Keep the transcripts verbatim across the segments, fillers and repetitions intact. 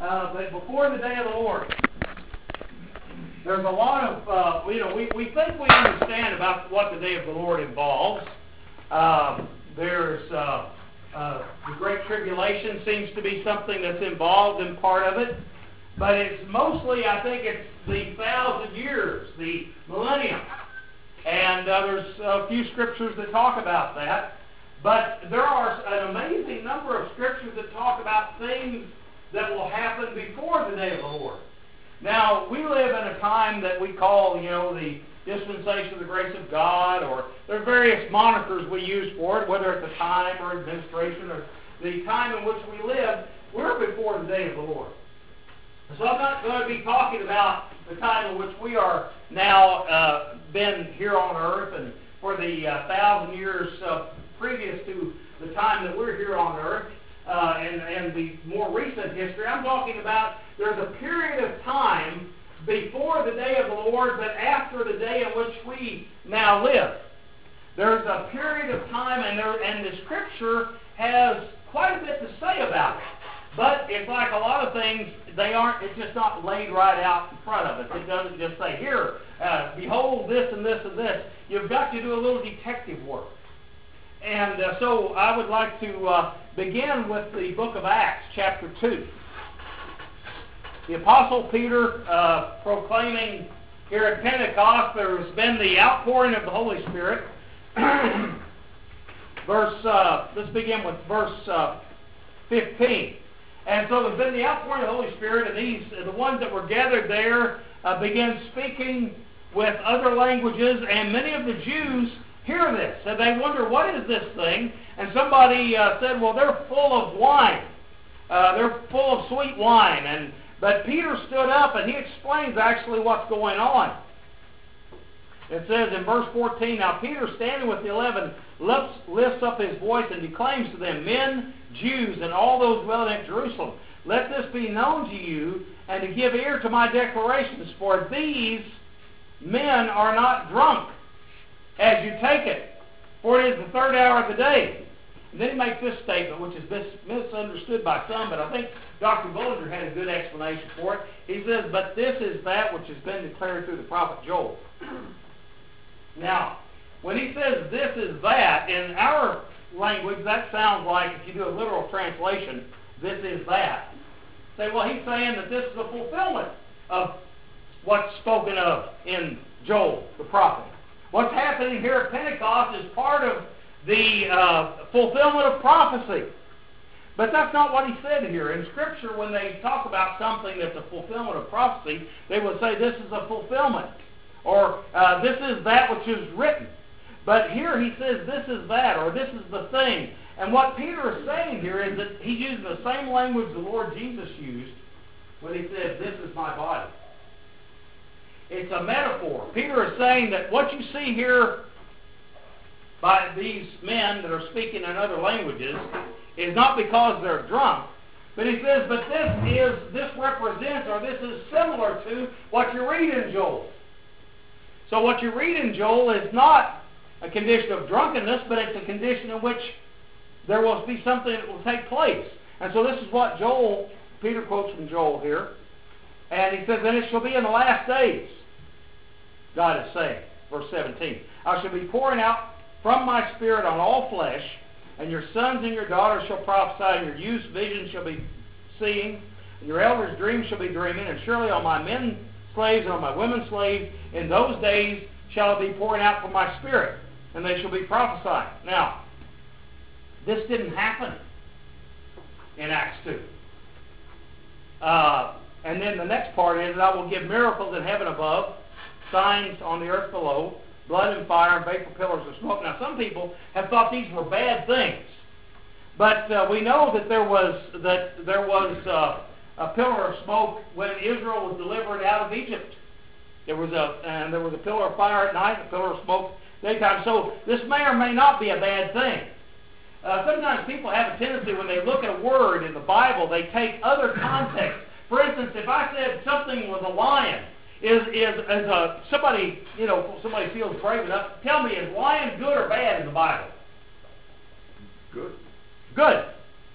uh, but before the day of the Lord. There's a lot of, uh, you know, we, we think we understand about what the day of the Lord involves. Uh, there's uh, uh, the Great Tribulation seems to be something that's involved in part of it. But it's mostly, I think, it's the thousand years, the millennium. And uh, there's a few scriptures that talk about that. But there are an amazing number of scriptures that talk about things that will happen before the day of the Lord. Now, we live in a time that we call, you know, the dispensation of the grace of God, or there are various monikers we use for it, whether it's a time or administration or the time in which we live. We're before the day of the Lord. So I'm not going to be talking about the time in which we are now uh, been here on earth and for the uh, thousand years uh, previous to the time that we're here on earth uh, and, and the more recent history. I'm talking about there's a period of time before the day of the Lord, but after the day in which we now live. There's a period of time, and, there, and the Scripture has quite a bit to say about it. But it's like a lot of things, they aren't, it's just not laid right out in front of us. It doesn't just say, here, uh, behold this and this and this. You've got to do a little detective work. And uh, so I would like to uh, begin with the book of Acts, chapter two. The Apostle Peter uh, proclaiming here at Pentecost, there's been the outpouring of the Holy Spirit. verse, uh, let's begin with verse uh, fifteen. And so there's been the outpouring of the Holy Spirit, and these, the ones that were gathered there, uh, began speaking with other languages, and many of the Jews hear this, and they wonder, what is this thing? And somebody uh, said, well, they're full of wine. Uh, they're full of sweet wine. And But Peter stood up, and he explains actually what's going on. It says in verse fourteen, now Peter, standing with the eleven, lifts, lifts up his voice and declaims to them, men, Jews, and all those dwelling at Jerusalem, let this be known to you, and to give ear to my declarations, for these men are not drunk, as you take it, for it is the third hour of the day. And then he makes this statement, which is mis- misunderstood by some, but I think Doctor Bullinger had a good explanation for it. He says, but this is that which has been declared through the prophet Joel. Now, when he says this is that, in our language, that sounds like, if you do a literal translation, this is that. Say, well, he's saying that this is the fulfillment of what's spoken of in Joel, the prophet. What's happening here at Pentecost is part of the uh, fulfillment of prophecy. But that's not what he said here. In Scripture, when they talk about something that's a fulfillment of prophecy, they would say this is a fulfillment, or uh, this is that which is written. But here he says this is that, or this is the thing. And what Peter is saying here is that he's using the same language the Lord Jesus used when he said, this is my body. It's a metaphor. Peter is saying that what you see here by these men that are speaking in other languages is not because they're drunk, but he says, but this is, this represents, or this is similar to what you read in Joel. So what you read in Joel is not a condition of drunkenness, but it's a condition in which there will be something that will take place. And so this is what Joel, Peter quotes from Joel here, and he says, and it shall be in the last days, God is saying, verse seventeen, I shall be pouring out from my Spirit on all flesh, and your sons and your daughters shall prophesy, and your youth's visions shall be seeing, and your elders' dreams shall be dreaming, and surely on my men slaves and on my women slaves, in those days shall it be pouring out from my Spirit, and they shall be prophesying. Now, this didn't happen in Acts two. Uh, and then the next part is, I will give miracles in heaven above, signs on the earth below, blood and fire and vapor pillars of smoke. Now, some people have thought these were bad things, but uh, we know that there was that there was uh, a pillar of smoke when Israel was delivered out of Egypt. There was a and there was a pillar of fire at night, a pillar of smoke daytime. So this may or may not be a bad thing. Uh, sometimes people have a tendency when they look at a word in the Bible, they take other context. For instance, if I said something was a lion, Is is as a somebody you know somebody feels brave enough? Tell me, is lion good or bad in the Bible? Good. Good.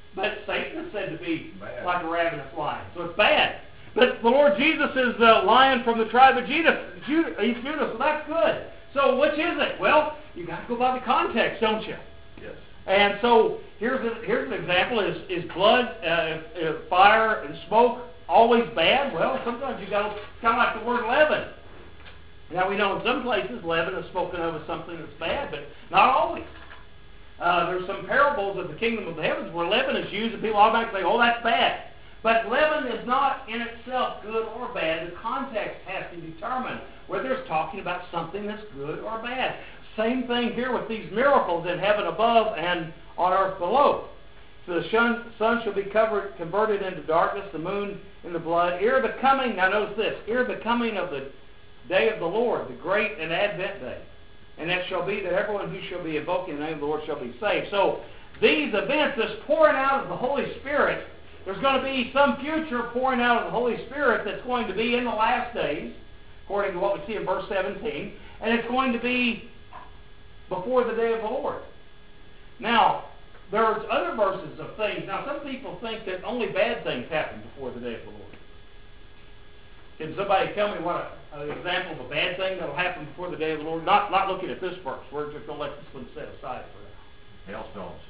But Satan is said to be Bad. like a ravenous lion. So it's bad. But the Lord Jesus is the lion from the tribe of Judah. Judah he's Judah, so that's good. So which is it? Well, you got to go by the context, don't you? Yes. And so here's a, here's an example: is is blood, uh, uh, fire, and smoke always bad? Well, sometimes you got kind of like the word leaven. Now we know in some places leaven is spoken of as something that's bad, but not always. Uh, there's some parables of the kingdom of the heavens where leaven is used, and people automatically say, "Oh, that's bad." But leaven is not in itself good or bad. The context has to determine whether it's talking about something that's good or bad. Same thing here with these miracles in heaven above and on earth below. So the sun, sun shall be covered, converted into darkness, the moon in the blood, ere the coming, now notice this, ere the coming of the day of the Lord, the great and advent day. And it shall be that everyone who shall be invoking the name of the Lord shall be saved. So these events, this pouring out of the Holy Spirit, there's going to be some future pouring out of the Holy Spirit that's going to be in the last days, according to what we see in verse seventeen, and it's going to be before the day of the Lord. Now, there's other verses of things. Now, some people think that only bad things happen before the day of the Lord. Can somebody tell me what a, an example of a bad thing that will happen before the day of the Lord? Not, not looking at this verse. We're just going to let this one set aside for now. Hailstones.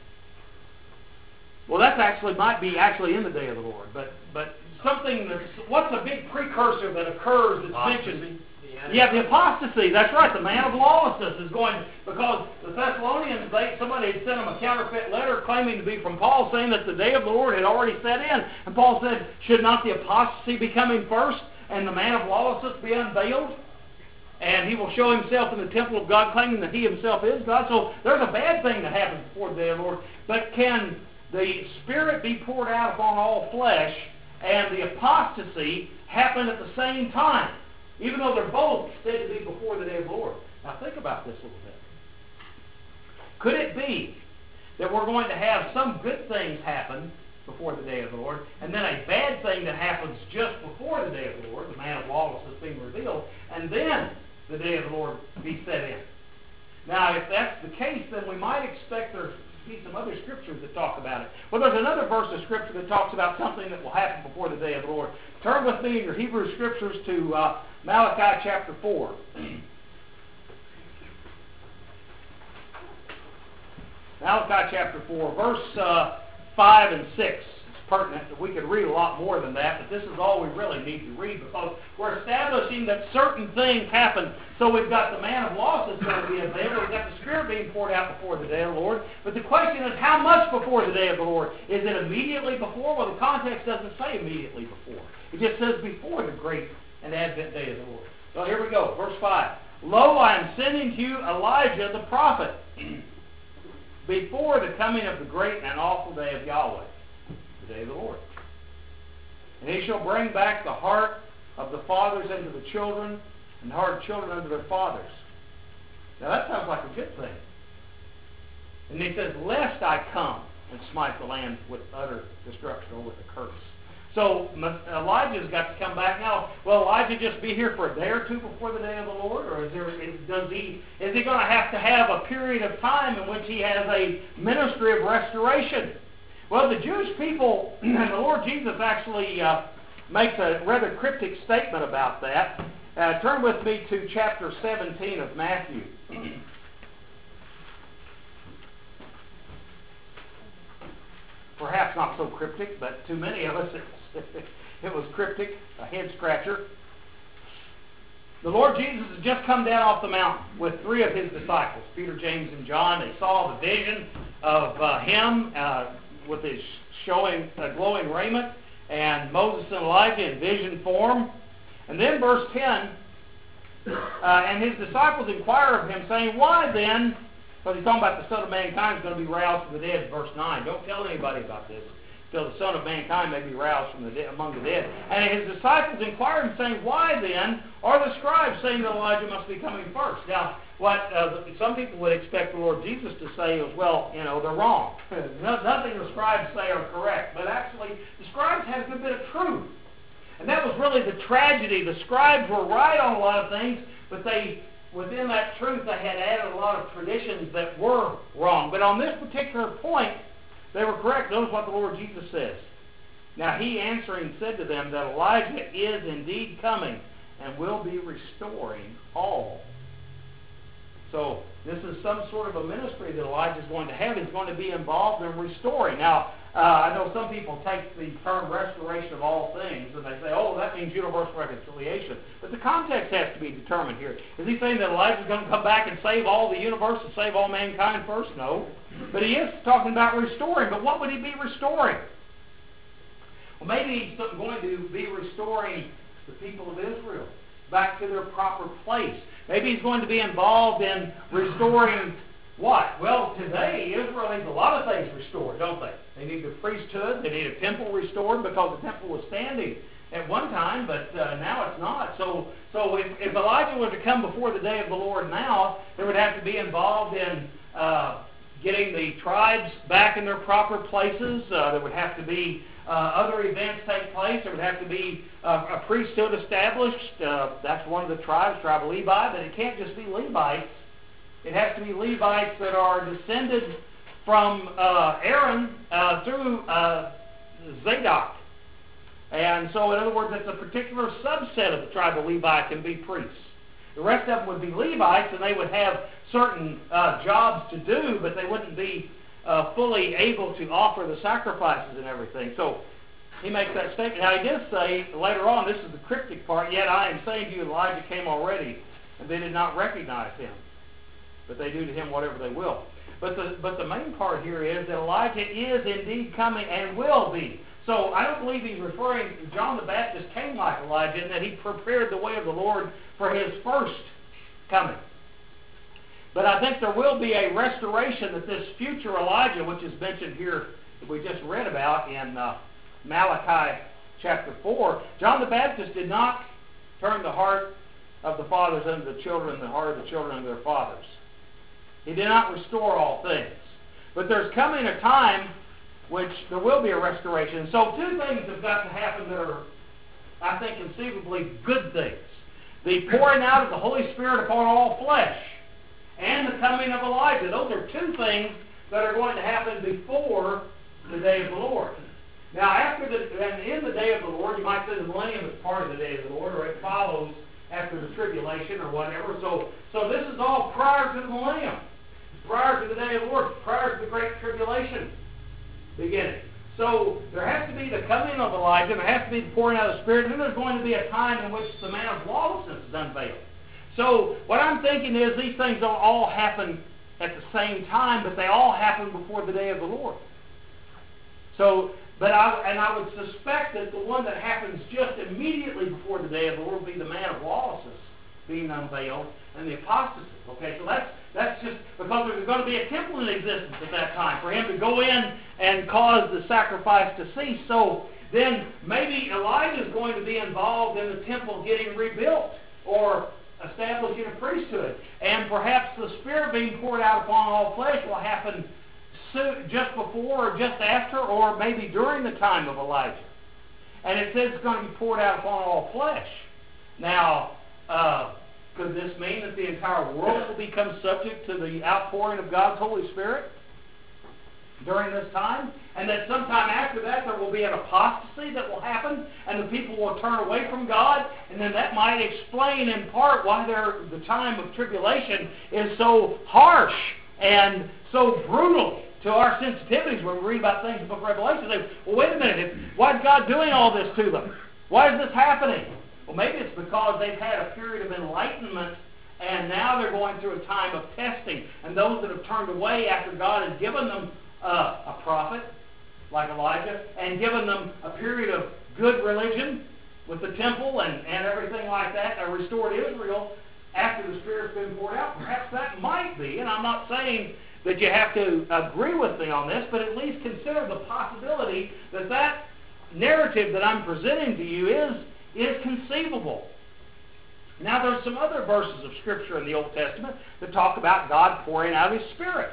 Well, that actually might be actually in the day of the Lord, but but something that's, what's a big precursor that occurs that's Apostasy. mentioned? Yeah, the apostasy. That's right. The man of lawlessness is going, because the Thessalonians, they, somebody had sent them a counterfeit letter claiming to be from Paul, saying that the day of the Lord had already set in. And Paul said, should not the apostasy be coming first and the man of lawlessness be unveiled? And he will show himself in the temple of God, claiming that he himself is God. So there's a bad thing that happens before the day of the Lord. But can the Spirit be poured out upon all flesh and the apostasy happen at the same time, even though they're both said to be before the day of the Lord? Now think about this a little bit. Could it be that we're going to have some good things happen before the day of the Lord, and then a bad thing that happens just before the day of the Lord, the man of lawlessness being revealed, and then the day of the Lord be set in? Now, if that's the case, then we might expect there to be some other scriptures that talk about it. Well, there's another verse of Scripture that talks about something that will happen before the day of the Lord. Turn with me in your Hebrew Scriptures to uh, Malachi chapter four. Malachi chapter four, verse uh, five and six. It's pertinent. We could read a lot more than that, but this is all we really need to read, because we're establishing that certain things happen. So we've got the man of lawlessness going to be available. We've got the Spirit being poured out before the day of the Lord. But the question is, how much before the day of the Lord? Is it immediately before? Well, the context doesn't say immediately before. It just says before the great and advent day of the Lord. So here we go, verse five. Lo, I am sending to you Elijah the prophet before the coming of the great and awful day of Yahweh, the day of the Lord. And he shall bring back the heart of the fathers unto the children, and the heart of children unto their fathers. Now that sounds like a good thing. And he says, lest I come and smite the land with utter destruction, or with a curse. So Elijah's got to come back now. Will Elijah just be here for a day or two before the day of the Lord, or is there is, does he is he going to have to have a period of time in which he has a ministry of restoration? Well, the Jewish people, and the Lord Jesus actually uh, makes a rather cryptic statement about that. Uh, turn with me to chapter seventeen of Matthew. Perhaps not so cryptic, but to many of us it, it was cryptic, a head scratcher. The Lord Jesus has just come down off the mountain with three of his disciples, Peter, James, and John. They saw the vision of uh, him uh, with his showing uh, glowing raiment, and Moses and Elijah in vision form. And then verse ten, uh, and his disciples inquire of him, saying, why then, because he's talking about the Son of Mankind is going to be roused from the dead, verse nine. Don't tell anybody about this, till the Son of Mankind may be roused from the dead, among the dead. And his disciples inquired him, saying, why then are the scribes saying that Elijah must be coming first? Now, what uh, some people would expect the Lord Jesus to say is, well, you know, they're wrong. no, nothing the scribes say are correct. But actually, the scribes have a good bit of truth. And that was really the tragedy. The scribes were right on a lot of things, but they, within that truth, they had added a lot of traditions that were wrong. But on this particular point, They were correct. Notice what the Lord Jesus says. Now he answering said to them that Elijah is indeed coming and will be restoring all. So this is some sort of a ministry that Elijah is going to have. He's going to be involved in restoring. Now, uh, I know some people take the term restoration of all things and they say, oh, that means universal reconciliation. But the context has to be determined here. Is he saying that Elijah is going to come back and save all the universe and save all mankind first? No. But he is talking about restoring. But what would he be restoring? Well, maybe he's going to be restoring the people of Israel back to their proper place. Maybe he's going to be involved in restoring what? Well, today, Israel needs a lot of things restored, don't they? They need the priesthood. They need a temple restored because the temple was standing at one time, but uh, now it's not. So so if, if Elijah were to come before the day of the Lord now, they would have to be involved in uh, getting the tribes back in their proper places. Uh, there would have to be uh, other events take place. There would have to be uh, a priesthood established. Uh, that's one of the tribes, tribe of Levi, but it can't just be Levites. It has to be Levites that are descended from uh, Aaron uh, through uh, Zadok. And so, in other words, it's a particular subset of the tribe of Levi can be priests. The rest of them would be Levites, and they would have certain uh, jobs to do, but they wouldn't be uh, fully able to offer the sacrifices and everything. So he makes that statement. Now, he did say later on, this is the cryptic part, yet I am saying to you, Elijah came already, and they did not recognize him. But they do to him whatever they will. But the, but the main part here is that Elijah is indeed coming and will be. So I don't believe he's referring, John the Baptist came like Elijah in that he prepared the way of the Lord for his first coming. But I think there will be a restoration that this future Elijah, which is mentioned here, that we just read about in uh, Malachi chapter four, John the Baptist did not turn the heart of the fathers unto the children and the heart of the children unto their fathers. He did not restore all things. But there's coming a time which there will be a restoration. So two things have got to happen that are, I think, conceivably good things. The pouring out of the Holy Spirit upon all flesh and the coming of Elijah. Those are two things that are going to happen before the day of the Lord. Now, after the, and in the day of the Lord, you might say the millennium is part of the day of the Lord, or it follows after the tribulation or whatever. So, so this is all prior to the millennium, prior to the day of the Lord, prior to the great tribulation beginning. So there has to be the coming of Elijah, and there has to be the pouring out of the Spirit, and then there's going to be a time in which the man of lawlessness is unveiled. So what I'm thinking is these things don't all happen at the same time, but they all happen before the day of the Lord. So, but I, and I would suspect that the one that happens just immediately before the day of the Lord will be the man of lawlessness being unveiled and the apostasy. Okay, so that's that's just because there's going to be a temple in existence at that time for him to go in and cause the sacrifice to cease. So then maybe Elijah is going to be involved in the temple getting rebuilt or establishing a priesthood, and perhaps the Spirit being poured out upon all flesh will happen soon, just before or just after, or maybe during the time of Elijah. And it says it's going to be poured out upon all flesh. Now, uh, could this mean that the entire world will become subject to the outpouring of God's Holy Spirit during this time? And that sometime after that there will be an apostasy that will happen and the people will turn away from God? And then that might explain in part why the time of tribulation is so harsh and so brutal to our sensitivities when we read about things in the book of Revelation. They say, well, wait a minute, why is God doing all this to them? Why is this happening? Well, maybe it's because they've had a period of enlightenment and now they're going through a time of testing. And those that have turned away after God has given them uh, a prophet like Elijah and given them a period of good religion with the temple and, and everything like that, a restored Israel after the Spirit's been poured out, perhaps that might be, and I'm not saying that you have to agree with me on this, but at least consider the possibility that that narrative that I'm presenting to you is is conceivable. Now, there's some other verses of Scripture in the Old Testament that talk about God pouring out His Spirit.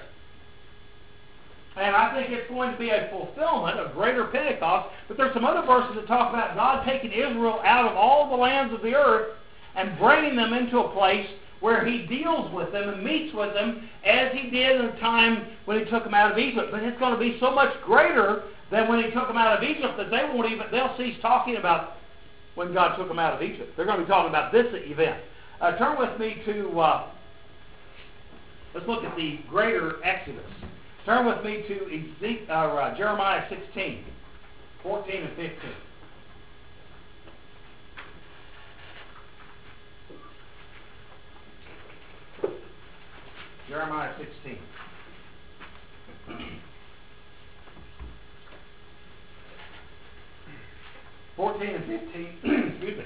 And I think it's going to be a fulfillment of greater Pentecost, but there's some other verses that talk about God taking Israel out of all the lands of the earth and bringing them into a place where he deals with them and meets with them as he did in the time when he took them out of Egypt. But it's going to be so much greater than when he took them out of Egypt that they won't even, they'll cease talking about when God took them out of Egypt. They're going to be talking about this event. Uh, turn with me to, uh, let's look at the greater Exodus. Turn with me to Ezekiel, uh, Jeremiah sixteen, fourteen and fifteen. Jeremiah sixteen. fourteen and fifteen, excuse me.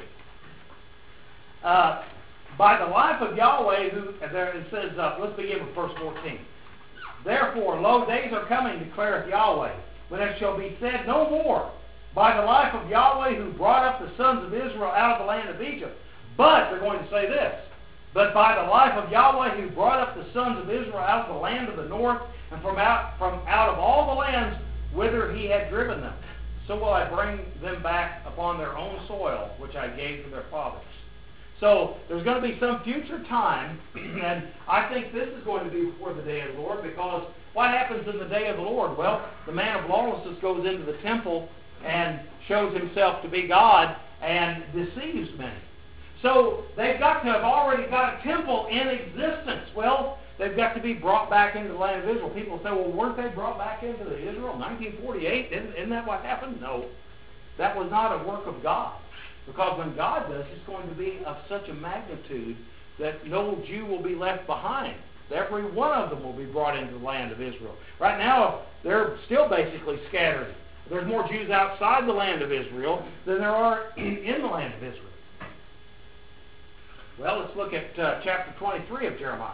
Uh, by the life of Yahweh, who, there it says, uh, let's begin with verse fourteen. Therefore, lo, days are coming, declareth Yahweh, when it shall be said no more, by the life of Yahweh, who brought up the sons of Israel out of the land of Egypt. But, they're going to say this, but by the life of Yahweh, who brought up the sons of Israel out of the land of the north, and from out, from out of all the lands whither he had driven them. So will I bring them back upon their own soil, which I gave to their fathers. So there's going to be some future time, and I think this is going to be before the day of the Lord, because what happens in the day of the Lord? Well, the man of lawlessness goes into the temple and shows himself to be God and deceives many. So they've got to have already got a temple in existence. Well, they've got to be brought back into the land of Israel. People say, well, weren't they brought back into Israel in nineteen forty-eight? Isn't, isn't that what happened? No. That was not a work of God. Because when God does, it's going to be of such a magnitude that no Jew will be left behind. Every one of them will be brought into the land of Israel. Right now, they're still basically scattered. There's more Jews outside the land of Israel than there are in the land of Israel. Well, let's look at uh, chapter twenty-three of Jeremiah.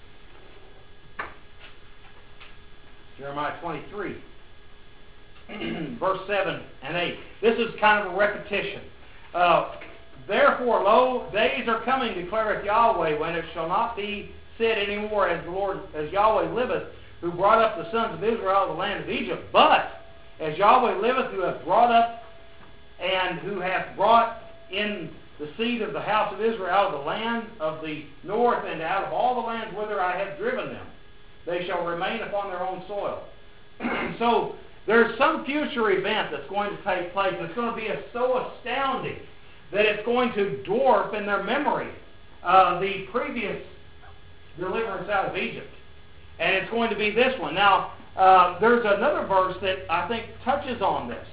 Jeremiah twenty-three, verse seven and eight. This is kind of a repetition. Uh, Therefore, lo, days are coming, declareth Yahweh, when it shall not be said any more, as the Lord, as Yahweh liveth, who brought up the sons of Israel out of the land of Egypt, but as Yahweh liveth, who hath brought up and who hath brought in the seed of the house of Israel out of the land of the north, and out of all the lands whither I have driven them. They shall remain upon their own soil. So there's some future event that's going to take place, and it's going to be a, so astounding that it's going to dwarf in their memory uh, the previous deliverance out of Egypt. And it's going to be this one. Now, uh, there's another verse that I think touches on this.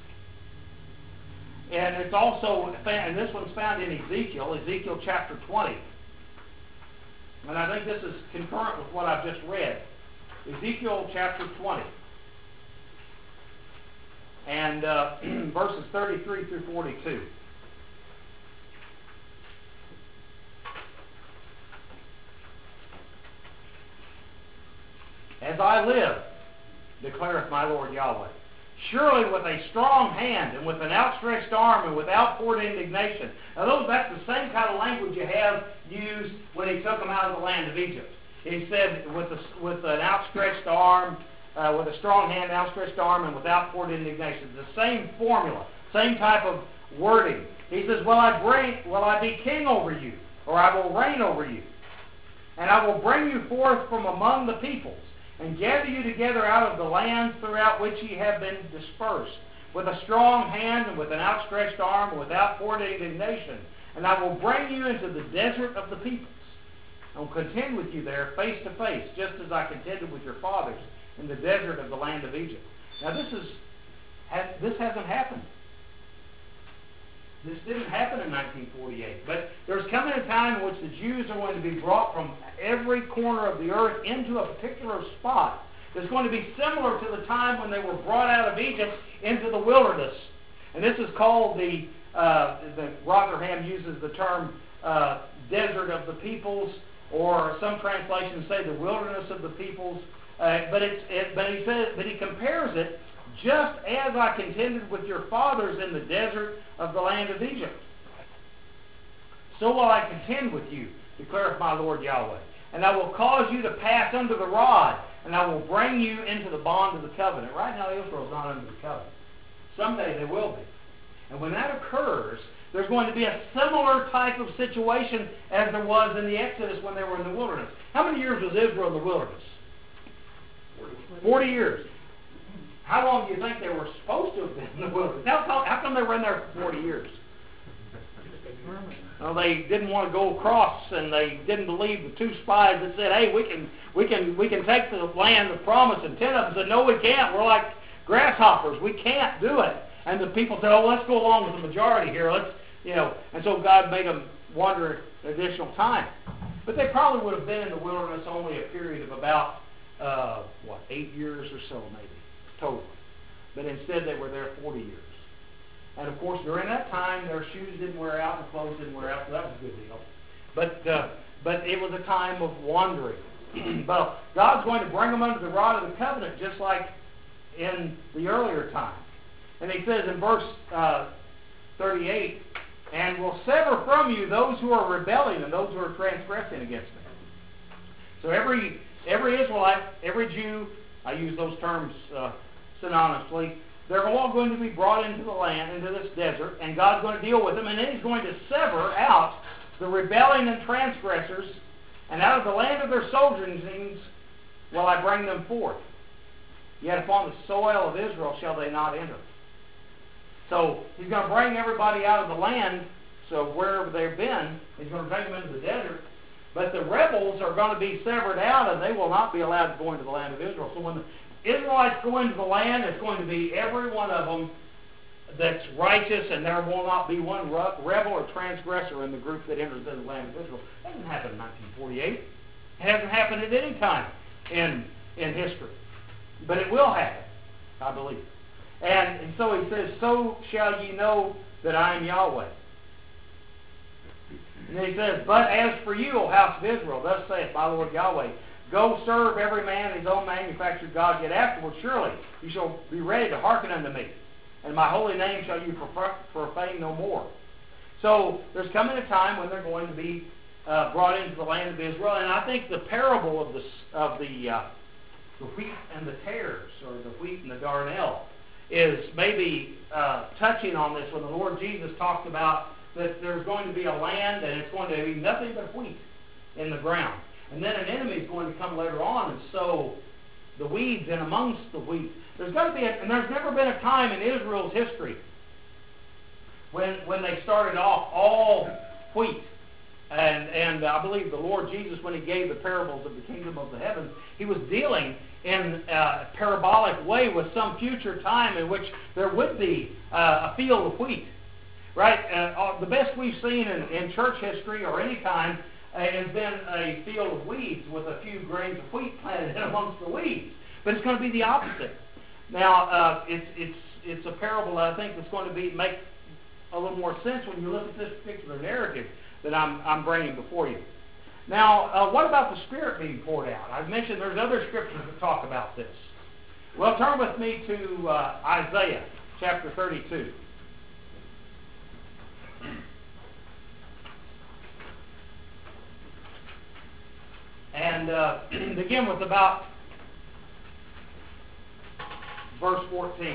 And it's also, and this one's found in Ezekiel, Ezekiel chapter twenty. And I think this is concurrent with what I've just read. Ezekiel chapter twenty. And uh, verses thirty-three through forty-two. As I live, declareth my Lord Yahweh, surely with a strong hand and with an outstretched arm and with outpoured indignation. Now those, that's the same kind of language you have used when he took them out of the land of Egypt. He said with, a, with an outstretched arm, uh, with a strong hand, outstretched arm, and with outpoured indignation. The same formula, same type of wording. He says, will I, bring, will I be king over you, or I will reign over you, and I will bring you forth from among the peoples, and gather you together out of the lands throughout which ye have been dispersed, with a strong hand and with an outstretched arm and with outpoured indignation. And I will bring you into the desert of the peoples. I will contend with you there face to face, just as I contended with your fathers in the desert of the land of Egypt. Now this is has, this hasn't happened. This didn't happen in nineteen forty-eight. But there's coming a time in which the Jews are going to be brought from every corner of the earth into a particular spot. That's going to be similar to the time when they were brought out of Egypt into the wilderness. And this is called the, uh, the Rotherham uses the term uh, desert of the peoples, or some translations say the wilderness of the peoples. Uh, but, it's, it, but, he says, but he compares it, just as I contended with your fathers in the desert of the land of Egypt. So will I contend with you, declareth my Lord Yahweh. And I will cause you to pass under the rod, and I will bring you into the bond of the covenant. Right now Israel is not under the covenant. Someday they will be. And when that occurs, there's going to be a similar type of situation as there was in the Exodus when they were in the wilderness. How many years was Israel in the wilderness? Forty years. How long do you think they were supposed to have been in the wilderness? How come, how come they were in there for forty years? Well, they didn't want to go across, and they didn't believe the two spies that said, "Hey, we can, we can, we can take the land of promise." And ten of them said, "No, we can't. We're like grasshoppers. We can't do it." And the people said, "Oh, let's go along with the majority here. Let's, you know." And so God made them wander an additional time. But they probably would have been in the wilderness only a period of about uh, what, eight years or so, maybe total. But instead, they were there forty years. And of course, during that time, their shoes didn't wear out, and clothes didn't wear out, so that was a good deal. But uh, but it was a time of wandering. But God's going to bring them under the rod of the covenant, just like in the earlier time. And He says in verse uh, thirty-eight, "And will sever from you those who are rebelling and those who are transgressing against me." So every every Israelite, every Jew, I use those terms uh, synonymously, they're all going to be brought into the land, into this desert, and God's going to deal with them, and then He's going to sever out the rebelling and transgressors, and out of the land of their sojournings will I bring them forth. Yet upon the soil of Israel shall they not enter. So He's going to bring everybody out of the land, so wherever they've been, He's going to take them into the desert. But the rebels are going to be severed out, and they will not be allowed to go into the land of Israel. So when the Israelites go into the land, it's going to be every one of them that's righteous, and there will not be one rebel or transgressor in the group that enters into the land of Israel. That didn't happen in nineteen forty-eight. It hasn't happened at any time in, in history. But it will happen, I believe. And, and so He says, "So shall ye know that I am Yahweh." And then He says, "But as for you, O house of Israel, thus saith my Lord Yahweh, go serve every man his own manufactured God, yet afterward surely you shall be ready to hearken unto me, and my holy name shall you profane no more." So there's coming a time when they're going to be uh, brought into the land of Israel, and I think the parable of the of the uh, the wheat and the tares, or the wheat and the darnel, is maybe uh, touching on this when the Lord Jesus talked about that there's going to be a land and it's going to be nothing but wheat in the ground. And then an enemy is going to come later on and sow the weeds in amongst the wheat. There's got to be, a, and there's never been a time in Israel's history when when they started off all wheat. And and I believe the Lord Jesus, when He gave the parables of the kingdom of the heavens, He was dealing in a parabolic way with some future time in which there would be uh, a field of wheat. Right? Uh, the best we've seen in, in church history or any time uh, has been a field of weeds with a few grains of wheat planted in amongst the weeds. But it's going to be the opposite. Now, uh, it's it's it's a parable that I think that's going to be make a little more sense when you look at this particular narrative that I'm I'm bringing before you. Now, uh, what about the Spirit being poured out? I've mentioned there's other scriptures that talk about this. Well, turn with me to uh, Isaiah chapter thirty-two. And uh, begin with about verse fourteen.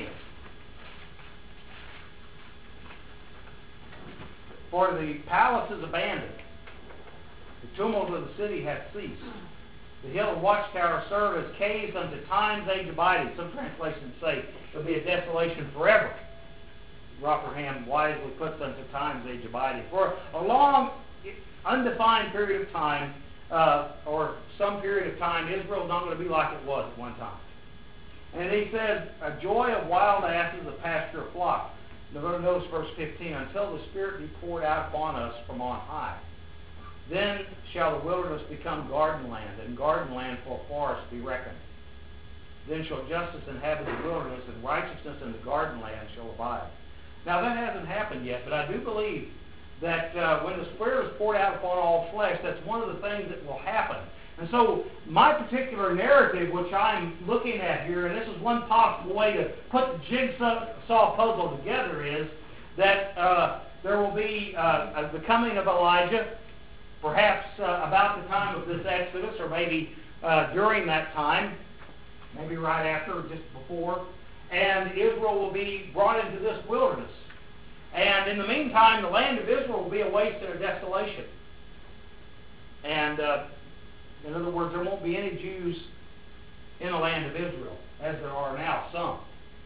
"For the palace is abandoned, the tumult of the city hath ceased. The hill and watchtower serve as caves unto times age abiding." Some translations say it'll be a desolation forever. Rotherham wisely puts unto times age abiding. For a long, undefined period of time, uh, or some period of time, Israel's not going to be like it was at one time. And he says, "A joy of wild asses, a pasture of flocks." Notice verse fifteen, "Until the Spirit be poured out upon us from on high. Then shall the wilderness become garden land, and garden land for a forest be reckoned. Then shall justice inhabit the wilderness, and righteousness in the garden land shall abide." Now that hasn't happened yet, but I do believe that uh, when the Spirit is poured out upon all flesh, that's one of the things that will happen. And so my particular narrative, which I'm looking at here, and this is one possible way to put the jigsaw puzzle together, is that uh, there will be uh, the coming of Elijah, perhaps uh, about the time of this Exodus, or maybe uh, during that time, maybe right after or just before, and Israel will be brought into this wilderness. And in the meantime, the land of Israel will be a waste and a desolation. And uh, in other words, there won't be any Jews in the land of Israel, as there are now some.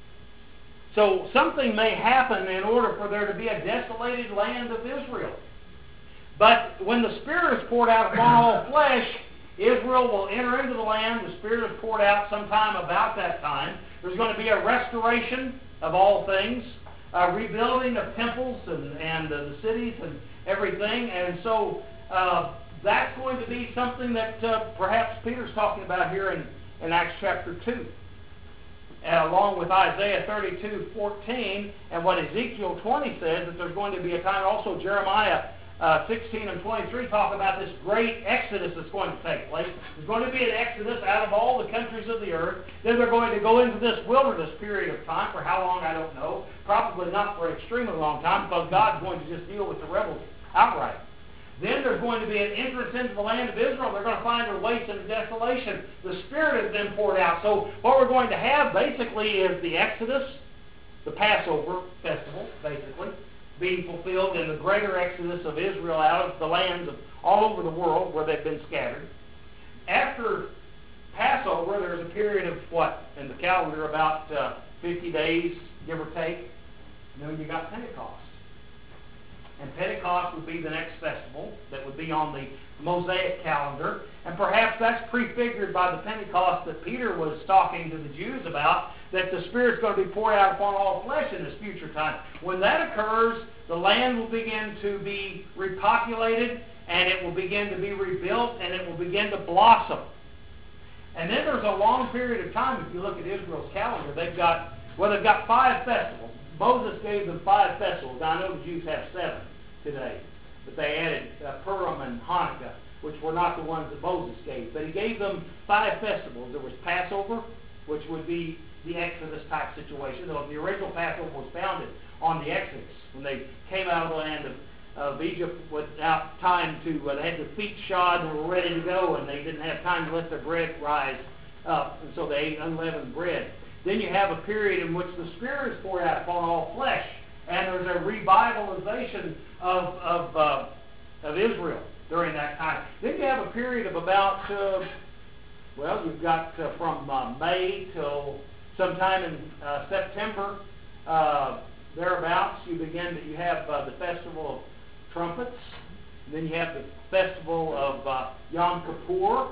So something may happen in order for there to be a desolated land of Israel. But when the Spirit is poured out upon all flesh, Israel will enter into the land. The Spirit is poured out sometime about that time. There's going to be a restoration of all things, a rebuilding of temples and, and uh, the cities and everything. And so uh, that's going to be something that uh, perhaps Peter's talking about here in, in Acts chapter two. Uh, along with Isaiah thirty-two fourteen and what Ezekiel twenty says, that there's going to be a time. Also Jeremiah uh, sixteen and twenty-three talk about this great exodus that's going to take place. There's going to be an exodus out of all the countries of the earth. Then they're going to go into this wilderness period of time. For how long, I don't know. Probably not for an extremely long time, because God's going to just deal with the rebels outright. Then there's going to be an entrance into the land of Israel. They're going to find a waste and a desolation. The Spirit has been poured out. So what we're going to have basically is the Exodus, the Passover festival, basically, being fulfilled in the greater exodus of Israel out of the lands of all over the world where they've been scattered. After Passover, there's a period of what? In the calendar, about uh, fifty days, give or take. And then you got Pentecost. And Pentecost would be the next festival that would be on the Mosaic calendar. And perhaps that's prefigured by the Pentecost that Peter was talking to the Jews about, that the Spirit's going to be poured out upon all flesh in this future time. When that occurs, the land will begin to be repopulated, and it will begin to be rebuilt, and it will begin to blossom. And then there's a long period of time. If you look at Israel's calendar, they've got, well, they've got five festivals. Moses gave them five festivals. Now, I know the Jews have seven today, but they added uh, Purim and Hanukkah, which were not the ones that Moses gave. But he gave them five festivals. There was Passover, which would be the Exodus type situation. The original Passover was founded on the Exodus, when they came out of the land of, of Egypt without time to, uh, they had their feet shod and were ready to go, and they didn't have time to let their bread rise up, and so they ate unleavened bread. Then you have a period in which the Spirit is poured out upon all flesh, and there's a revitalization of of, uh, of Israel during that time. Then you have a period of about, uh, well, you've got uh, from uh, May till sometime in uh, September, uh, thereabouts, you begin to, you have uh, the Festival of Trumpets, and then you have the Festival of uh, Yom Kippur,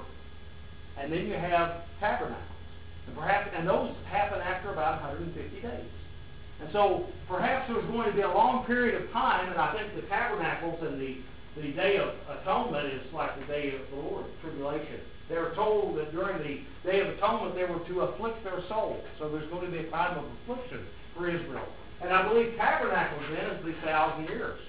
and then you have Tabernacles. And perhaps, and those happen after about one hundred fifty days. And so perhaps there's going to be a long period of time, and I think the Tabernacles and the, the Day of Atonement is like the Day of the Lord, tribulation. They were told that during the Day of Atonement they were to afflict their souls. So there's going to be a time of affliction for Israel. And I believe Tabernacles then is the thousand years.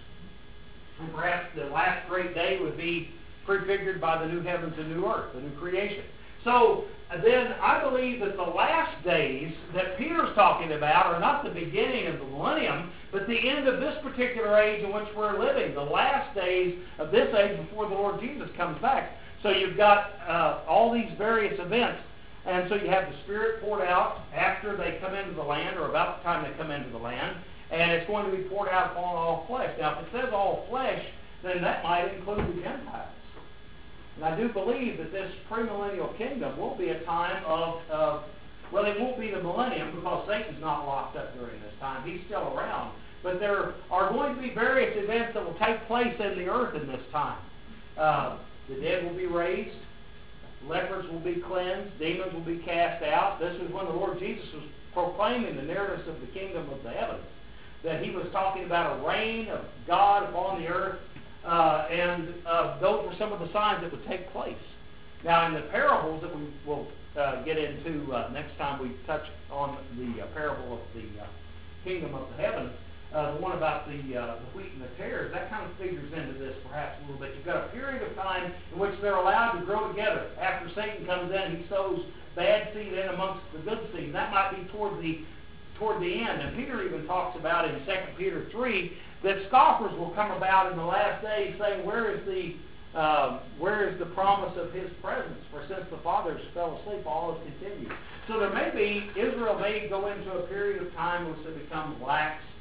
And perhaps the last great day would be prefigured by the new heavens and new earth, the new creation. So then I believe that the last days that Peter's talking about are not the beginning of the millennium, but the end of this particular age in which we're living, the last days of this age before the Lord Jesus comes back. So you've got uh, all these various events, and so you have the Spirit poured out after they come into the land, or about the time they come into the land, and it's going to be poured out upon all flesh. Now, if it says all flesh, then that might include the Gentiles. And I do believe that this premillennial kingdom will be a time of, of, well, it won't be the millennium because Satan's not locked up during this time. He's still around. But there are going to be various events that will take place in the earth in this time. Uh, the dead will be raised. Lepers will be cleansed. Demons will be cast out. This is when the Lord Jesus was proclaiming the narratives of the kingdom of the heavens. That he was talking about a reign of God upon the earth. Uh, and uh, those were some of the signs that would take place. Now, in the parables that we will uh, get into uh, next time we touch on the uh, parable of the uh, kingdom of the heavens, uh, the one about the, uh, the wheat and the tares, that kind of figures into this perhaps a little bit. You've got a period of time in which they're allowed to grow together. After Satan comes in, he sows bad seed in amongst the good seed. That might be toward the toward the end. And Peter even talks about in Second Peter three that scoffers will come about in the last days saying, where is the uh, where is the promise of his presence? For since the fathers fell asleep, all has continued. So there may be, Israel may go into a period of time which they become lax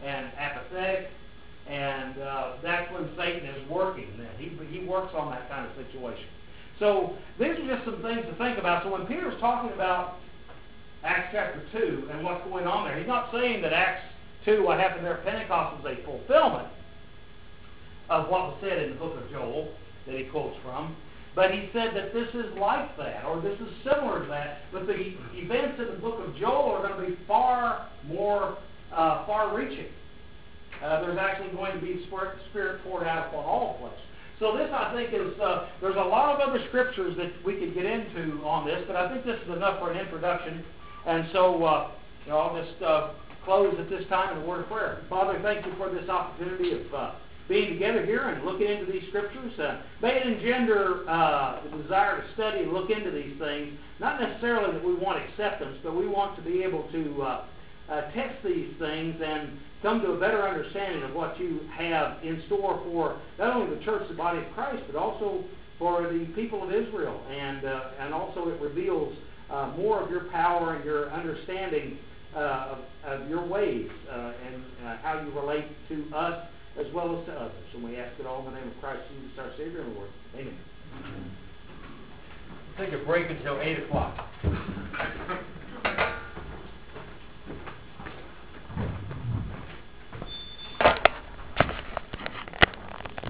and apathetic, and uh, that's when Satan is working. Then he he works on that kind of situation. So these are just some things to think about. So when Peter's talking about Acts chapter two and what's going on there, he's not saying that Acts two, what happened there at Pentecost, was a fulfillment of what was said in the book of Joel that he quotes from. But he said that this is like that, or this is similar to that. But the events in the book of Joel are going to be far more uh, far-reaching. Uh, there's actually going to be spirit, spirit poured out upon all flesh. So this, I think, is, uh, there's a lot of other scriptures that we could get into on this, but I think this is enough for an introduction. And so, uh, you know, I'll just uh, close at this time in a word of prayer. Father, thank you for this opportunity of uh, being together here and looking into these scriptures. Uh, may it engender uh, the desire to study and look into these things, not necessarily that we want acceptance, but we want to be able to uh, uh, test these things and come to a better understanding of what you have in store for not only the church, the body of Christ, but also for the people of Israel. And, uh, and also it reveals uh, more of your power and your understanding uh, of, of your ways uh, and uh, how you relate to us as well as to others. And we ask it all in the name of Christ Jesus, our Savior and Lord. Amen. Take a break until eight o'clock.